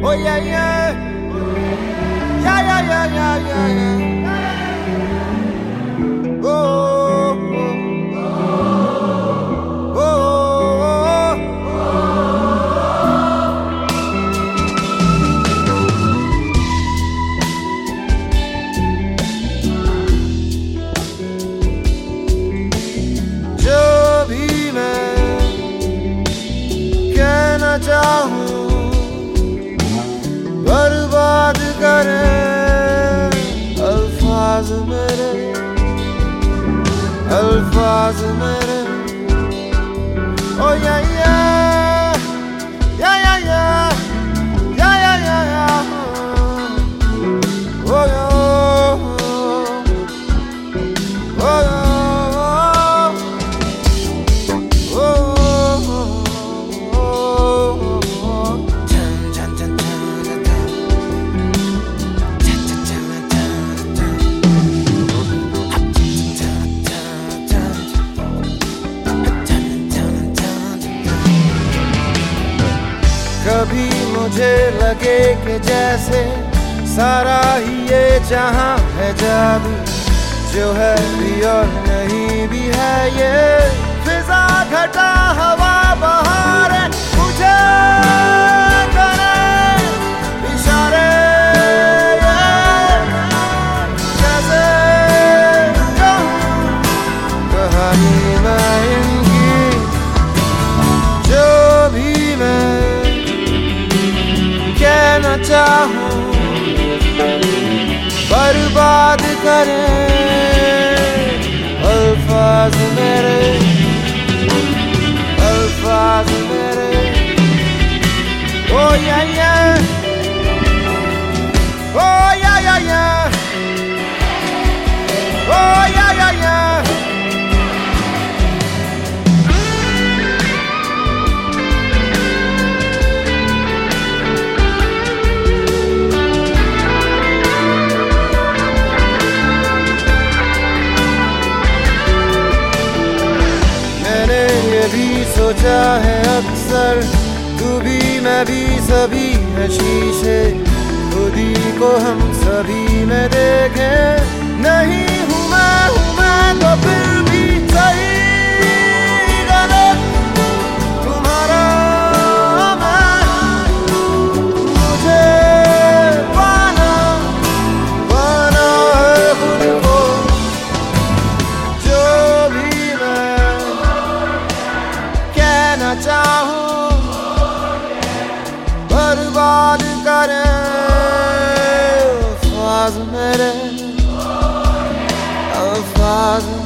Oh yeah, yeah. Yeah, yeah, yeah, yeah, yeah, yeah. Oh, oh, oh, जो भी मैं कहना चाहूँ बर्बाद करे अल्फाज मेरे ओ या या या या या या या या या ओ या ओ या कभी मुझे लगे कि जैसे सारा ही ये जहां है जादू, जो है भी और नहीं भी है ये फिजा घटा हवा बहार मुझे करे इशारे जैसे कहूं कहानी मैं इनकी, जो भी मैं कहना चाहूं बर्बाद करे अल्फाज मेरे ओ या या ओ या या या ओ या या या भी सोचा है अक्सर, तू भी मैं भी सभी है शीशे, खुद ही को हम सभी में देखें। नहीं हूँ मैं तो फिर भी सही गलत तुम्हारा मैं, मुझे पाना है खुद को, जो भी चाहूं बर्बाद करे अल्फाज मेरे